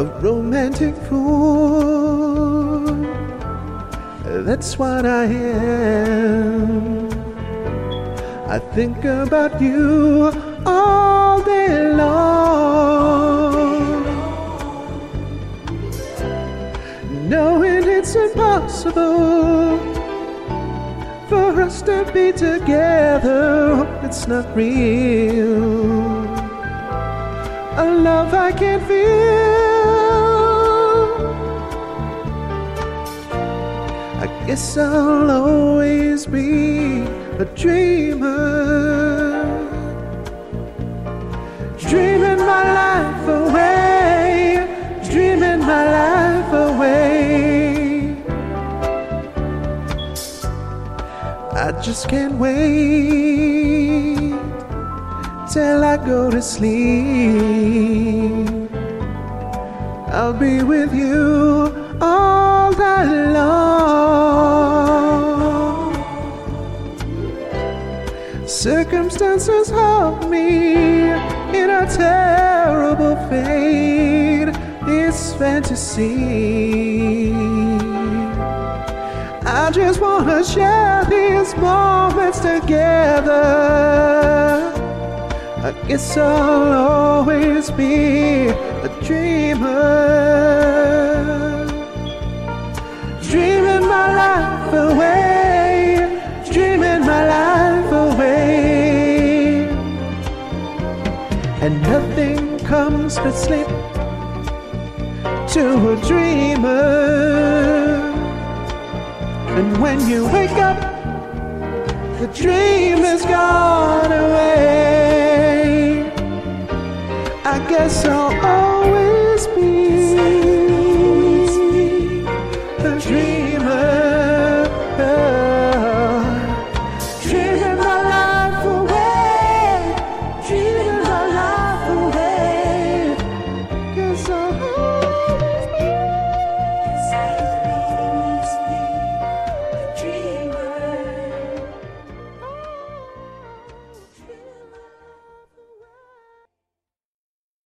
a romantic fool. That's what I am. I think about you all day long, knowing it's impossible for us to be together. It's not real, a love I can't feel. I guess I'll always be a dreamer, dreaming my life away, dreaming my life away. I just can't wait till I go to sleep. I'll be with you all night long. Circumstances help me in a terrible fate. It's fantasy. I just wanna share these moments together. I guess I'll always be a dreamer, dreaming my life away, dreaming my life away. And nothing comes but sleep to a dreamer. And when you wake up, the dream is gone away. I guess I'll